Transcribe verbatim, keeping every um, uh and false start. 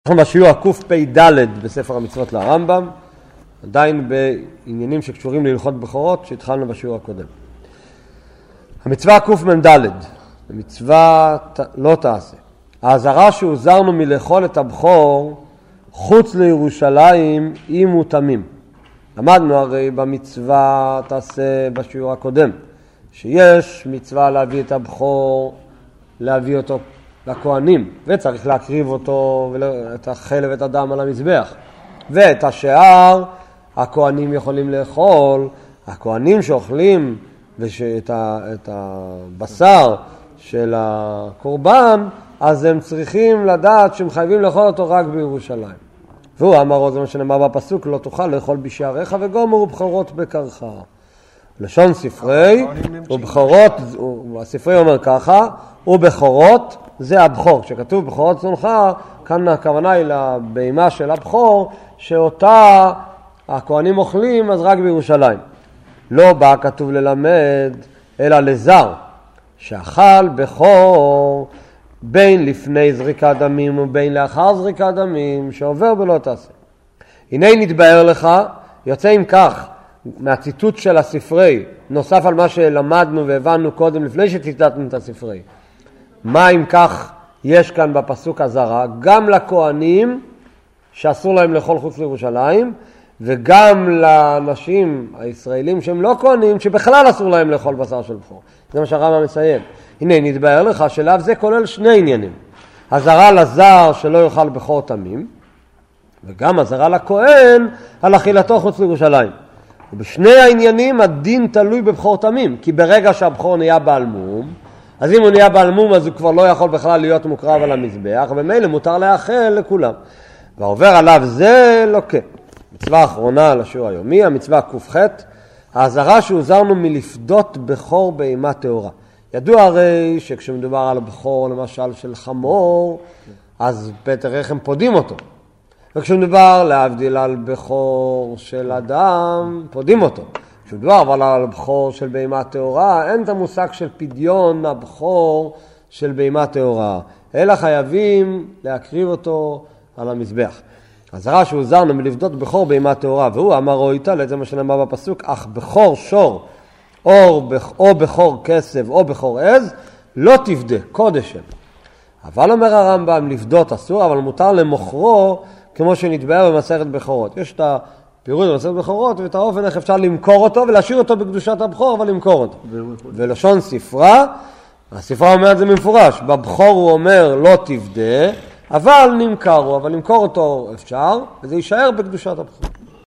אנחנו בשיעור קפ"ד בספר המצוות לרמב"ם, עדיין בעניינים שקשורים להלכות בכורות שהתחלנו בשיעור הקודם. המצווה קמ"ד, המצווה לא תעשה. האזהרה שהוזהרנו מלאכול את הבכור חוץ לירושלים אם הוא תמים. למדנו הרי במצווה תעשה בשיעור הקודם, שיש מצווה להביא את הבכור, להביא אותו לכהנים, וצריך להקריב אותו, את החלב ואת הדם על המזבח. ואת השאר הכהנים יכולים לאכול, הכהנים שאוכלים את הבשר של הקורבן, אז הם צריכים לדעת שהם חייבים לאכול אותו רק בירושלים. והוא אמר, זה מה שנאמר בפסוק, לא תוכל לאכול בשעריך וגומר ובכורות בקרך. לשון ספרי, ובכורות, הספרי אומר ככה, ובכורות זה הבכור. כשכתוב בכורות צאנך, כאן הכוונה היא לבהמה של הבכור, שאותה הכהנים אוכלים אז רק בירושלים. לא בא כתוב ללמד, אלא לזר, שאכל בכור בין לפני זריקת דמים ובין לאחר זריקת דמים, שעובר בלא תעשה. הנה נתבהר לך, יוצא עם כך, מהציטוט של הספרי, נוסף על מה שלמדנו והבנו קודם לפני שציטטנו את הספרי. מה אם כך יש כאן בפסוק הזרה, גם לכהנים שאסור להם לאכול חוץ לירושלים, וגם לאנשים הישראלים שהם לא כהנים, שבכלל אסור להם לאכול בשר של בכור. זה מה שהרמב"ם מסיים. הנה, נתבהר לך שלאו זה כולל שני עניינים. הזרה לזר שלא יאכל בכור תמים, וגם הזרה לכהן על אכילתו חוץ לירושלים. ובשני העניינים הדין תלוי בבכור תמים, כי ברגע שהבכור נהיה בעל מום, אז אם הוא נהיה בעל מום אז הוא כבר לא יכול בכלל להיות מוקרב על המזבח, ומילא מותר לאכל לכולם. ועובר עליו זה לא כן. מצווה האחרונה לשיעור היומי, המצווה ק"ח, האזהרה שהוזהרנו מלפדות בכור בהמה טהורה. ידוע הרי שכשמדובר על בכור למשל של חמור, אז פטר איך הם פודים אותו. וכשמדובר להבדיל על בכור של אדם, פודים אותו. כשמדובר אבל על בכור של בהמה טהורה, אין את המושג של פדיון הבכור של בהמה טהורה, אלא חייבים להקריב אותו על המזבח. הזהרה שהוזהרנו מלפדות בכור בהמה טהורה, והוא אמר או איתה, זה מה שנאמר בפסוק, אך בכור שור, או, או בכור כסב, או בכור עז, לא תפדה, קודש הם. אבל אומר הרמב"ם, לפדות אסור, אבל מותר למוכרו, כמו שנתבהר במסכת בכורות. יש את הפירוט במסכת בכורות, ואת האופן איך אפשר למכור אותו, ולהשאיר אותו בקדושת הבכור, אבל למכור אותו. ולשון ספרה, הספרה אומרת זה במפורש, בבכור הוא אומר לא תפדה, אבל נמכרו, אבל למכור אותו אפשר, וזה יישאר בקדושת הבכור.